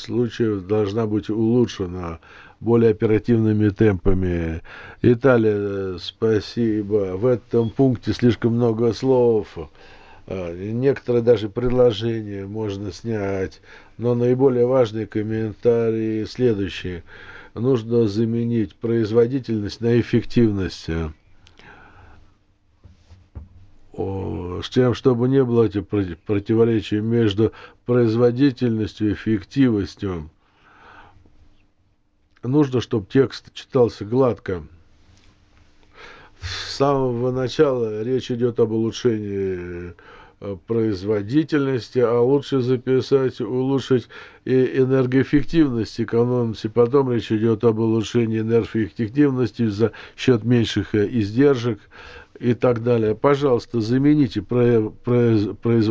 случаев должна быть улучшена более оперативными темпами. Италия, спасибо. В этом пункте слишком много слов. Некоторые даже предложения можно снять, но наиболее важные комментарии следующие. Нужно заменить производительность на эффективность. С тем, чтобы не было этих противоречий между производительностью и эффективностью. Нужно, чтобы текст читался гладко. С самого начала речь идет об улучшении производительности, а лучше записать, улучшить и энергоэффективность, экономности. Потом речь идет об улучшении энергоэффективности за счет меньших издержек и так далее. Пожалуйста, замените производительность